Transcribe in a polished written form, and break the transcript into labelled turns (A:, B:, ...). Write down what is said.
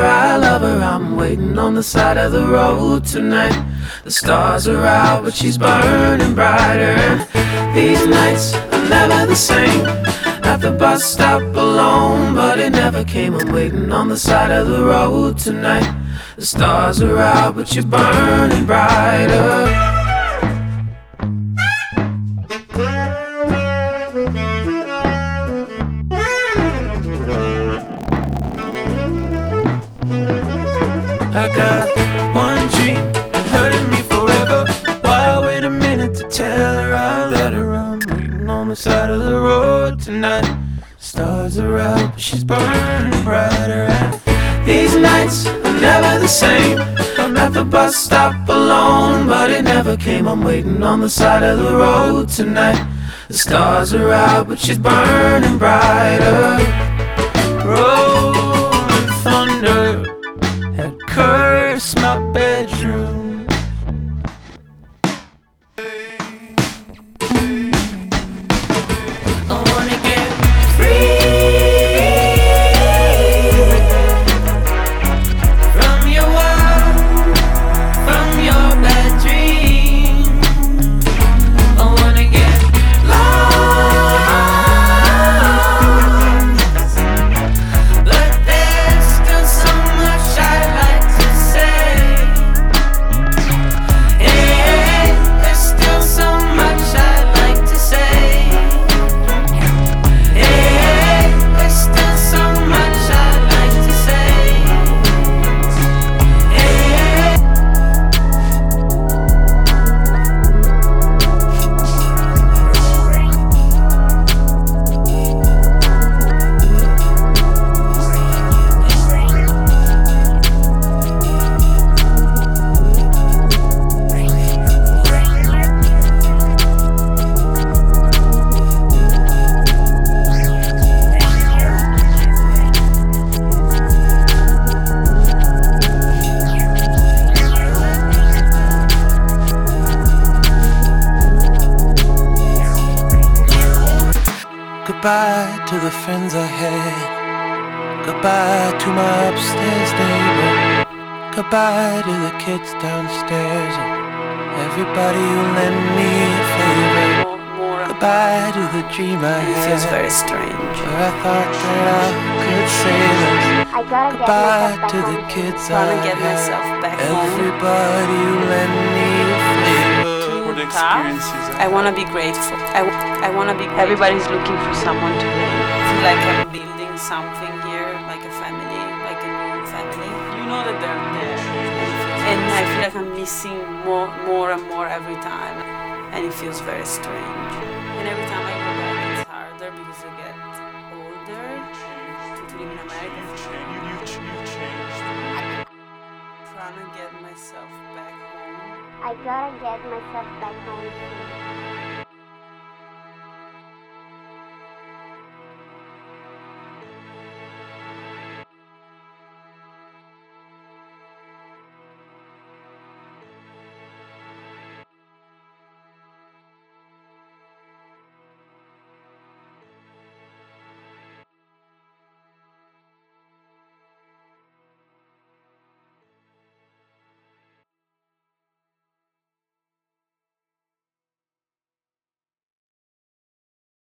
A: I love her. I'm waiting on the side of the road tonight. The stars are out, but she's burning brighter. And these nights are never the same. At the bus stop alone, but it never came. I'm waiting on the side of the road tonight. The stars are out, but you're burning brighter. I got one dream, hurting me forever. Why wait a minute to tell her I let her? I'm waiting on the side of the road tonight. Stars are out, but she's burning brighter. And these nights are never the same. I'm at the bus stop alone, but it never came. I'm waiting on the side of the road tonight. The stars are out, but she's burning brighter. Rolling thunder had cursed my bedroom. I wanna get free from your world, from your bad dream. I wanna get lost, but there's still so much I'd like to say. Hey, there's still so much I'd like to say. Hey, there's still so much I'd like to say. Hey. Goodbye to the friends I had. Goodbye to my upstairs neighbor. Goodbye to the kids downstairs. Everybody who lent me a favor. Goodbye to the dream I had. It feels very strange. Where I thought that I could save us. Goodbye to the kids I
B: get myself
A: had.
B: back home.
A: Everybody who lent me a favor.
B: I want to be grateful. I want to be grateful. Everybody's looking for someone to blame. I feel like I'm building something here, like a family, like a new family. You know that they're there. And I feel like I'm missing more and more every time. And it feels very strange. And every time I go back, it's harder because I get older to live in America. Trying to get myself back home.
C: I gotta get myself back home soon.